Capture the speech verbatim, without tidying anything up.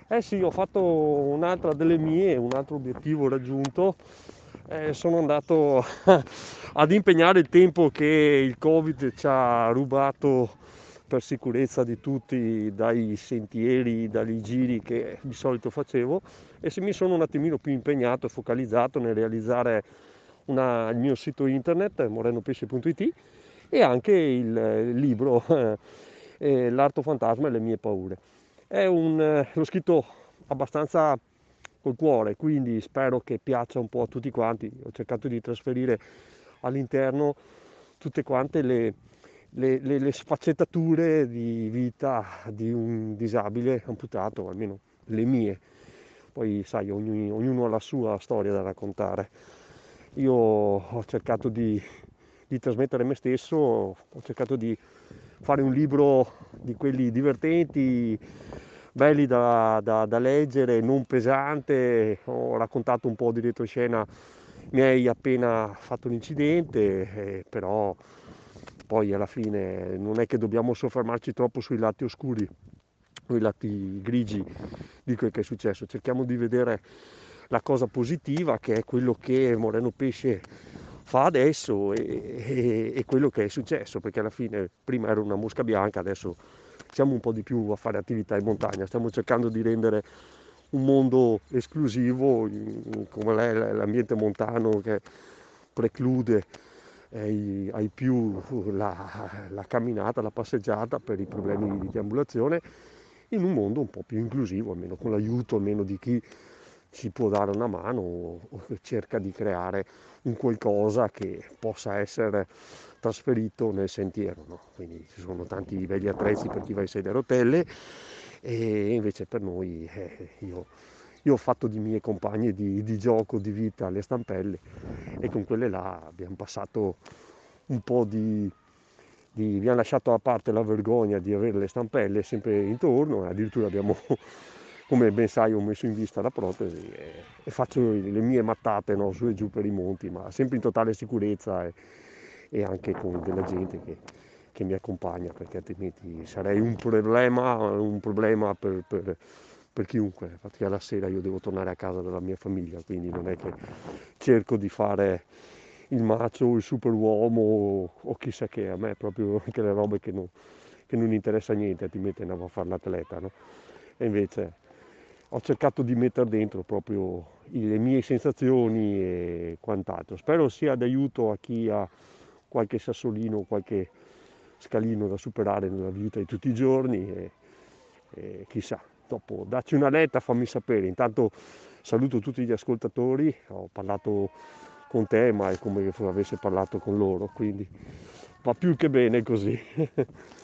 Eh sì, ho fatto un'altra delle mie, un altro obiettivo raggiunto. Eh, sono andato ad impegnare il tempo che il Covid ci ha rubato per sicurezza di tutti dai sentieri, dagli giri che di solito facevo, e se mi sono un attimino più impegnato e focalizzato nel realizzare una- il mio sito internet morenopesce punto it e anche il, il libro eh, L'arto fantasma e le mie paure. È un, eh, l'ho scritto abbastanza col cuore, quindi spero che piaccia un po' a tutti quanti. Ho cercato di trasferire all'interno tutte quante le, le- le- le sfaccettature di vita di un disabile amputato, almeno le mie. Poi, sai, ogni- ognuno ha la sua storia da raccontare. Io ho cercato di, di trasmettere me stesso, ho cercato di fare un libro di quelli divertenti, belli da, da- da leggere, non pesante. Ho raccontato un po' di retroscena miei appena fatto l'incidente, eh, però poi alla fine non è che dobbiamo soffermarci troppo sui lati oscuri, sui lati grigi di quel che è successo. Cerchiamo di vedere la cosa positiva, che è quello che Moreno Pesce fa adesso e, e- e quello che è successo, perché alla fine prima era una mosca bianca, adesso siamo un po' di più a fare attività in montagna, stiamo cercando di rendere un mondo esclusivo in- come l'è l'ambiente montano, che preclude ai, ai più la, la camminata, la passeggiata per i problemi di deambulazione, in un mondo un po' più inclusivo, almeno con l'aiuto almeno di chi ci può dare una mano o, o cerca di creare un qualcosa che possa essere trasferito nel sentiero, no? Quindi ci sono tanti belli attrezzi per chi va in sedia a rotelle, e invece per noi, eh, io, io ho fatto di miei compagni di, di gioco, di vita, le stampelle, e con quelle là abbiamo passato un po' di, di abbiamo lasciato a parte la vergogna di avere le stampelle sempre intorno, e addirittura abbiamo, come ben sai, ho messo in vista la protesi e, e faccio le mie mattate, no, su e giù per i monti, ma sempre in totale sicurezza, e, e anche con della gente che, che mi accompagna, perché altrimenti sarei un problema, un problema per, per- per chiunque. Infatti alla sera io devo tornare a casa dalla mia famiglia, quindi non è che cerco di fare il macho, il superuomo o, o chissà che. A me è proprio anche le robe che non, che non interessa niente, altrimenti andavo a fare l'atleta, no? E invece ho cercato di mettere dentro proprio i- le mie sensazioni e quant'altro. Spero sia d'aiuto a chi ha qualche sassolino, qualche scalino da superare nella vita di tutti i giorni, e, e chissà, dopo dacci una letta, fammi sapere. Intanto saluto tutti gli ascoltatori, ho parlato con te, ma è come se avessi parlato con loro, quindi va più che bene così.